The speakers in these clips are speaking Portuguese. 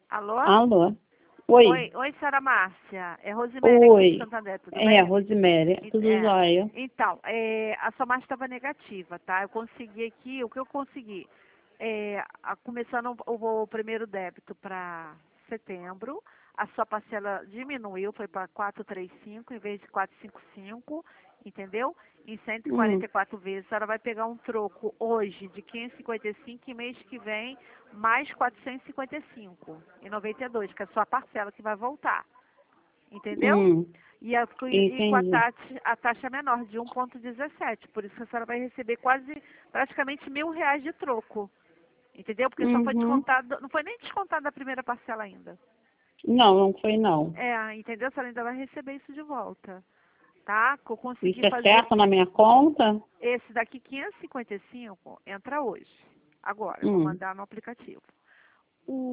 Alô? Alô? Oi. Oi, senhora Márcia. É Rosemary aqui de Oi. Santander, tudo É, bem? Rosemary. Tudo É. jóia? Então, a sua Márcia estava negativa, tá? Eu consegui aqui, o que eu consegui? Começando o primeiro débito para setembro, a sua parcela diminuiu, foi para 435 em vez de 455, entendeu? Em Hum. 144 vezes, a senhora vai pegar um troco hoje de 555 e mês que vem mais 455,92, que é a sua parcela que vai voltar, entendeu? Hum. E com Entendi. a taxa menor de 1,17, por isso que a senhora vai receber praticamente R$ 1.000 de troco, entendeu? Porque só foi Uhum. descontado, não foi nem descontado a primeira parcela ainda. Não, não foi não. Entendeu? A senhora ainda vai receber isso de volta, tá? Que eu consegui Isso é fazer certo na minha conta? esse daqui 555, entra hoje. Agora, eu vou Hum. mandar no aplicativo. O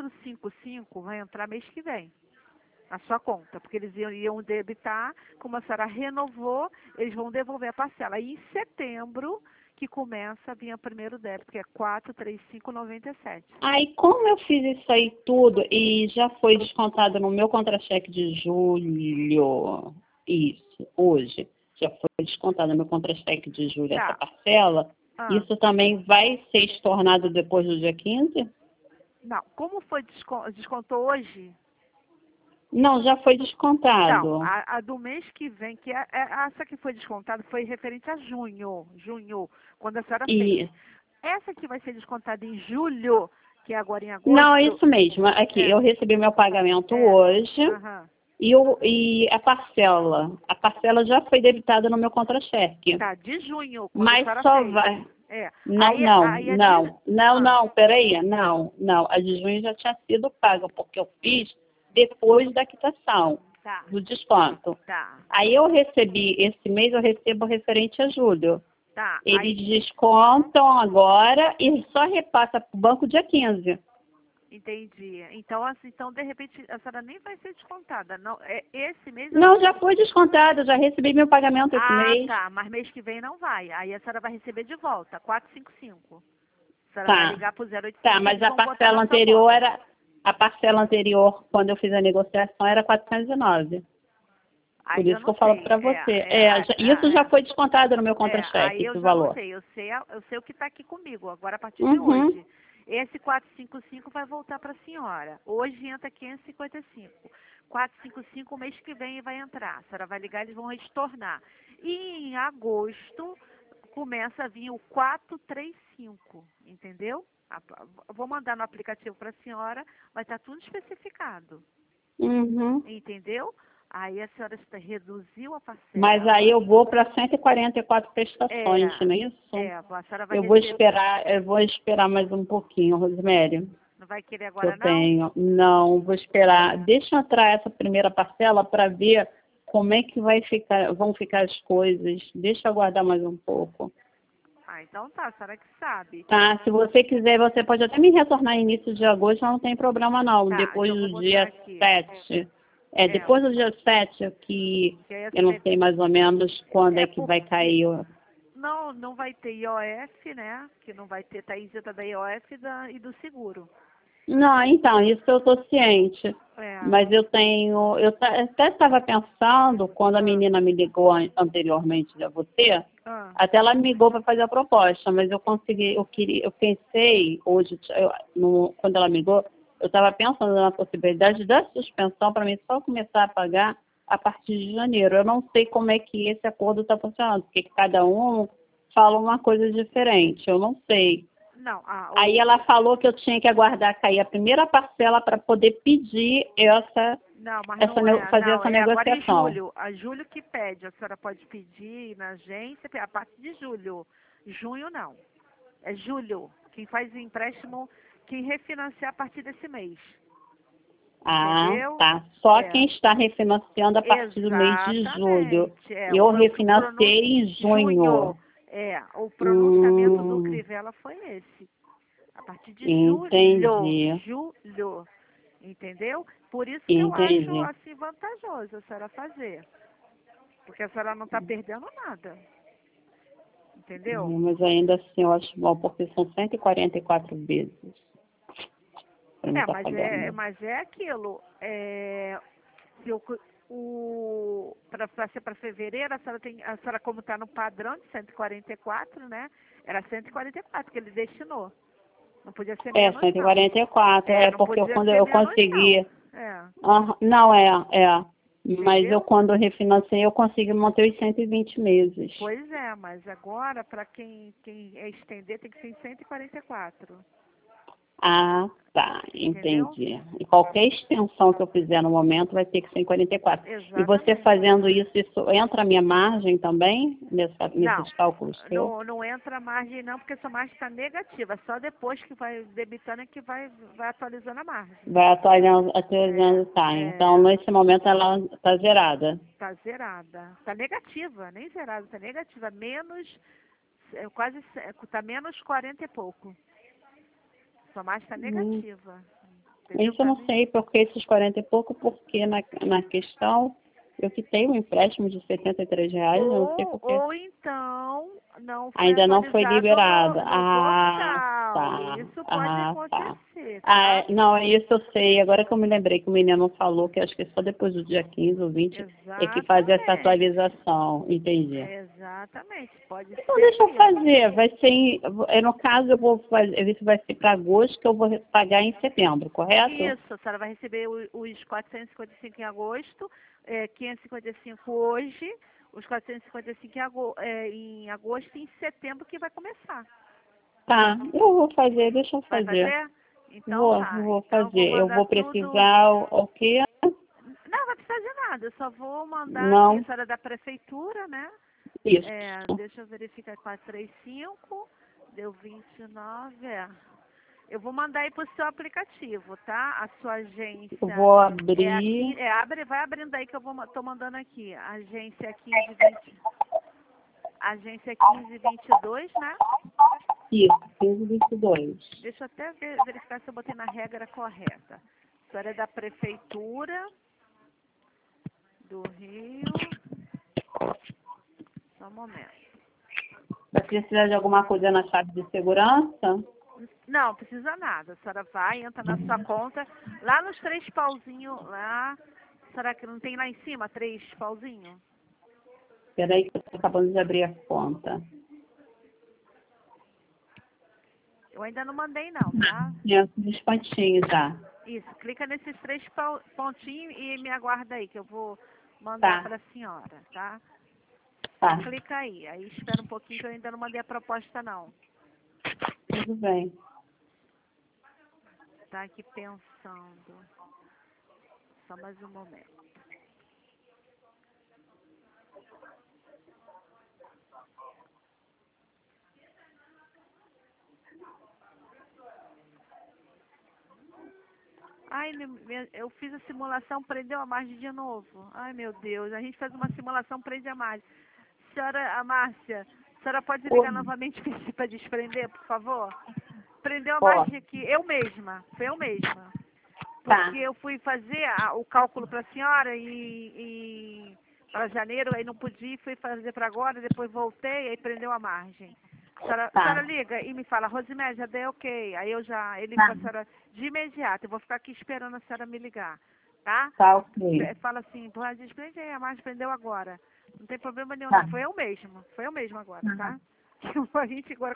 455 vai entrar mês que vem na sua conta, porque eles iam debitar, como a senhora renovou, eles vão devolver a parcela. E em setembro que começa a vir o primeiro débito, que é 435,97. Aí, como eu fiz isso aí tudo e já foi descontado no meu contra-cheque de julho, isso, hoje, já foi descontado no meu contra-cheque de julho essa Tá. parcela, Ah, isso também vai ser estornado depois do dia 15? não, como foi descontou hoje? Não, já foi Então, descontado. a do mês que vem, essa que foi descontada, foi referente a junho, quando a senhora fez. E Essa que vai ser descontada em julho, que é agora em não, é agosto, isso mesmo. Aqui, é, eu recebi meu pagamento é, hoje aham. e a parcela já foi debitada no meu contra-cheque. Tá, de junho, quando a Mas senhora só fez. vai. É. Não, Aí, não, aí a de. não, não, Ah, não, peraí, não. A de junho já tinha sido paga, porque eu fiz depois da quitação, tá, do desconto. tá, Aí eu recebi, esse mês eu recebo referente a julho. tá. Eles Aí, descontam agora e só repassa para o banco dia 15. entendi. Então, assim, então, de repente, a senhora nem vai ser descontada. Não, esse mês ela Não, vai já ser. foi descontado, já recebi meu pagamento esse Ah, mês. tá, mas mês que vem não vai. Aí a senhora vai receber de volta, 455. A senhora vai Tá, ligar pro tá, 0800 e mas eles vão botar na sua conta. a parcela anterior, quando eu fiz a negociação, era 409. Por Aí eu isso que não eu falo sei. para você. Isso já foi descontado no meu Aí contra-cheque, eu esse já não valor. sei. Eu sei o que está aqui comigo, agora a partir de Uhum. hoje. Esse 455 vai voltar para a senhora. Hoje entra 555. 455 o mês que vem vai entrar. A senhora vai ligar, eles vão estornar. E em agosto começa a vir o 435, entendeu? Vou mandar no aplicativo para a senhora, vai estar tudo especificado, Uhum. entendeu? Aí a senhora reduziu a Mas aí parcela. eu vou para 144 É, prestações, não é isso? a senhora vai receber. Eu vou esperar mais um pouquinho, Rosemary. Não vai querer Que eu agora não? tenho. Não, vou esperar. Deixa eu entrar essa primeira parcela para ver como é que vão ficar as coisas. Deixa eu aguardar mais um pouco. Ah, então tá, a senhora que sabe. Tá, se você quiser, você pode até me retornar início de agosto, não tem problema não. Tá, Depois então eu vou do botar dia aqui. 7. É, Depois do dia 7 que que aí a eu não sei mais ou menos quando é que vai porque cair. não vai ter IOF, né? Que não vai ter, tá isenta da IOF e do seguro. Não, então, isso eu estou ciente. É. Mas até estava pensando, quando a Ah, menina me ligou anteriormente a você, ah, até ela me ligou para fazer a proposta, mas eu pensei, hoje, quando ela me ligou, eu estava pensando na possibilidade da suspensão para mim só começar a pagar a partir de janeiro. Eu não sei como é que esse acordo está funcionando, porque cada um fala uma coisa diferente, eu não sei. não, Aí ela falou que eu tinha que aguardar cair a primeira parcela para poder pedir não, mas não é, fazer não, essa é agora em negociação. julho. A julho que pede, a senhora pode pedir na agência a partir de julho. Junho não. É julho. Quem faz empréstimo, quem refinancia a partir desse mês. Ah, Entendeu? tá. Só É, quem está refinanciando a partir do mês de julho. exatamente. Eu O pronúncio. refinanciei em junho. Junho. O pronunciamento do Hum, Crivella foi esse. A partir de julho. entendi. Julho. Entendeu? Por isso que eu acho Entendi. assim vantajoso a senhora fazer. Porque a senhora não está perdendo nada. Entendeu? Mas ainda assim eu acho bom, porque são 144 vezes. que não está mas pagando. mas é aquilo. Se para ser para fevereiro, a senhora como está no padrão de 144, né? Era 144 que ele destinou. Não podia ser É, menos, não. 144, Não porque podia quando ser eu menos, não. consegui. É, Não, mas eu entendeu? quando refinancei, eu consegui manter os 120 meses. Pois é, mas agora, para quem estender, tem que ser em 144. Ah, tá, Entendeu? entendi. E qualquer extensão que eu fizer no momento vai ter que ser em 44. E você Exatamente. fazendo isso entra a minha margem também Não, nesses cálculos seus? não entra a margem não, porque essa margem está negativa. Só depois que vai debitando é que vai atualizando a margem. Vai atualizando, tá. Então, nesse momento ela está zerada. Tá zerada. Tá negativa, nem zerada, tá negativa. Menos, quase, tá menos 40 e pouco. Sua margem está Hum, negativa. Entendeu? Isso eu não sei porque esses 40 e pouco, porque na questão eu quitei um empréstimo de R$ 73, eu não sei porque. Ou então não foi Ainda não foi atualizado liberada. no portal. Tá. Isso pode Ah, tá. acontecer, tá? Não, é isso eu sei. Agora que eu me lembrei que o menino falou que acho que só depois do dia 15 ou 20 é que faz essa Exatamente. atualização. Entendi. Exatamente. Pode Então ser deixa eu isso. fazer. Vai ser, no caso, eu vou fazer, isso vai ser para agosto, que eu vou pagar em setembro, correto? Isso, a senhora vai receber os 455 em agosto, 555 hoje, os 455 em agosto e em setembro que vai começar. Tá, eu vou fazer, deixa eu Vai fazer. fazer? Então tá. Vou Então eu vou fazer. Eu mandar vou tudo. precisar o quê? Não, vai precisar de nada. Eu só vou mandar aqui, a Não, senhora da prefeitura, né? isso. Deixa eu verificar, 435, deu 29, Eu vou mandar aí pro seu aplicativo, tá? A sua Eu agência vou é aqui, abrir. vai abrindo aí que tô mandando aqui. Agência 1520, agência 1522, né? Isso, 1522. Deixa eu até verificar se eu botei na regra correta. A senhora é da prefeitura do Rio. Só um momento. Vai precisar de alguma coisa na chave de segurança? Não, precisa nada. A senhora vai, entra na sua conta, lá nos 3 pauzinhos, lá. Será que não tem lá em cima 3 pauzinhos? Espera aí que eu estou acabando de abrir a conta. Eu ainda não mandei não, tá? Os pontinhos já. Isso, clica nesses 3 pontinhos e me aguarda aí, que eu vou mandar Tá, para a senhora, tá? Só tá. clica aí. Aí espera um pouquinho que eu ainda não mandei a proposta não. Tudo bem. Tá aqui pensando. Só mais um momento. Ai, eu fiz a simulação, prendeu a margem de novo. Ai, meu Deus, a gente faz uma simulação, prende a margem. A Márcia, a senhora pode ligar Oi, novamente para desprender, por favor? Prendeu a ó, margem aqui, foi eu mesma. tá, Porque eu fui fazer o cálculo para a senhora e para janeiro, aí não podia, fui fazer para agora, depois voltei, aí prendeu a margem. A senhora tá, liga e me fala, Rosimédia, já dei ok. Aí ele para tá, a senhora de imediato, eu vou ficar aqui esperando a senhora me ligar, tá? tá ok. Fala assim, desprende aí, a margem prendeu agora. Não tem problema nenhum, não. Tá. Foi eu mesma agora, tá? A gente agora